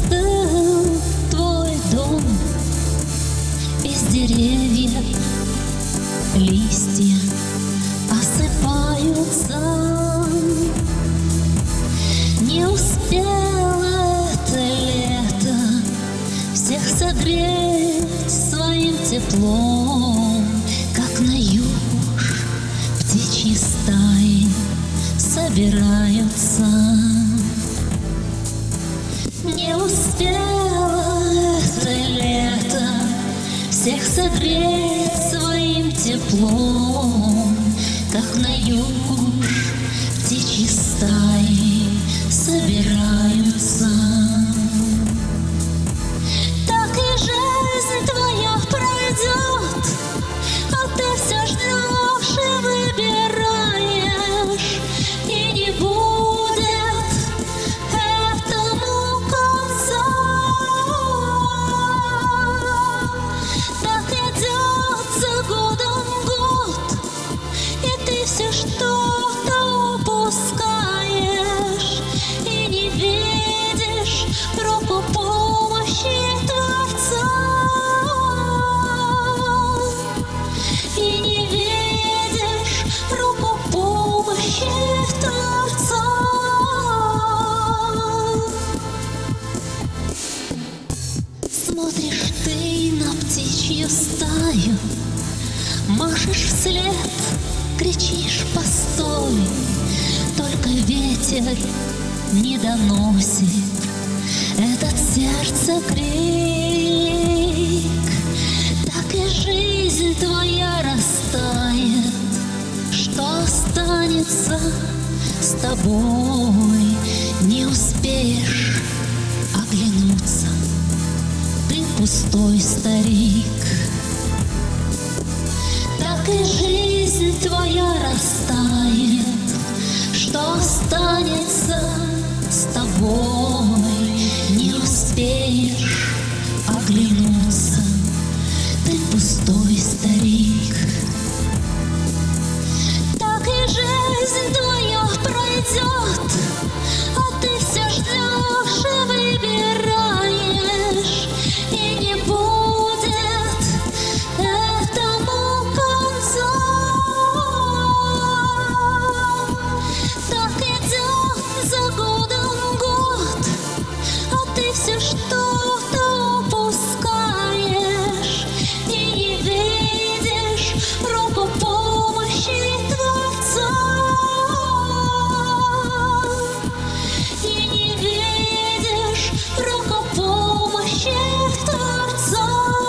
застыл твой дом. Из деревьев листья осыпаются. Не успело это лето всех согреть своим теплом, как на юг птичьи стаи собираются. Не успело это лето всех согреть своим теплом, как на юг птичьи стаи собираются. Так и жизнь твоя пройдет, а ты все ждешь и выбираешь, и не будет этому конца. Так идет за годом год, и ты все что-то упускаешь, и не видишь руку помощи Творца. И не видишь руку помощи Творца. Смотришь ты на птичью стаю, машешь вслед, кричишь «постой!», только ветер не доносит этот сердце крик. Так и жизнь твоя растает, что останется с тобой? Не успеешь оглянуться, ты пустой старик. Так и жизнь твоя растает, что останется с тобой? Не успеешь оглянуться, ты пустой старик. Так и жизнь твоя пройдет, а ты все ждешь и выбираешь, и не будет этому конца. Так идет за годом год, а ты все что-то упускаешь, и не видишь руку помощи Творца. И не видишь руку помощи Творца.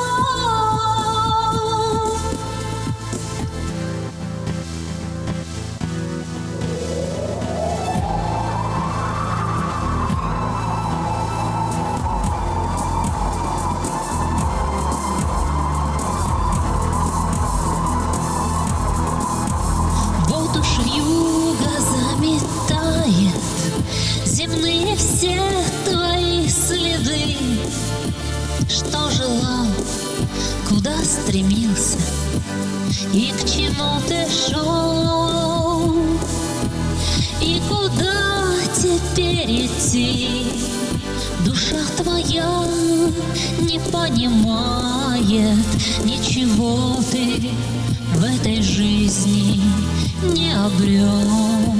Вот уж вьюга заметает земные все твои следы. Что желал, куда стремился и к чему ты шел, и куда теперь идти? Душа твоя не понимает, ничего ты в этой жизни не обрел.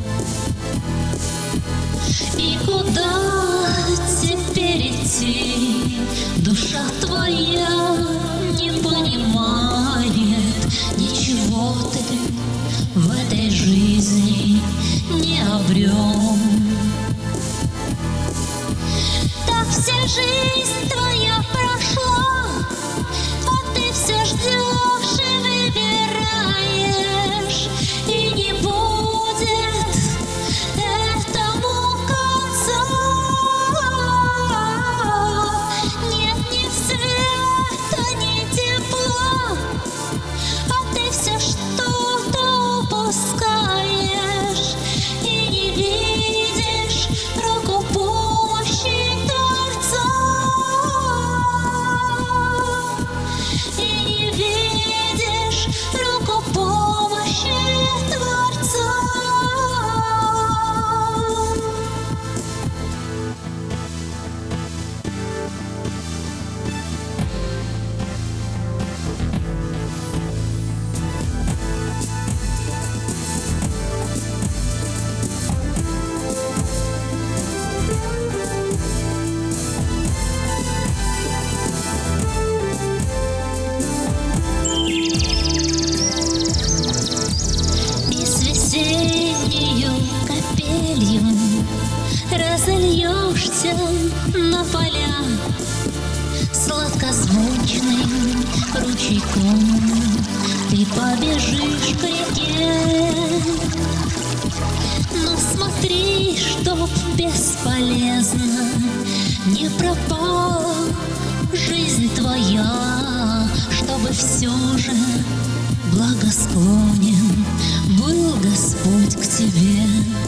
И куда теперь идти? Душа твоя не понимает, ничего ты в этой жизни не обрел. Так вся жизнь твоя прошла, а ты все ждешь и выбираешь, и не будет этому конца. Нет ни света, ни тепла, а ты все что-то упускаешь, и не видишь руку помощи Творца. ручейком ты побежишь к реке. Но смотри, чтоб бесполезно не пропала жизнь твоя, чтобы все же благосклонен был Господь к тебе.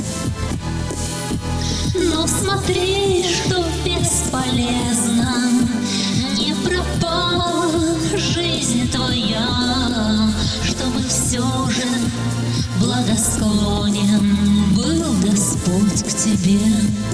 Но смотри, что бесполезно не пропала жизнь твоя, чтобы все же благосклонен был Господь к тебе.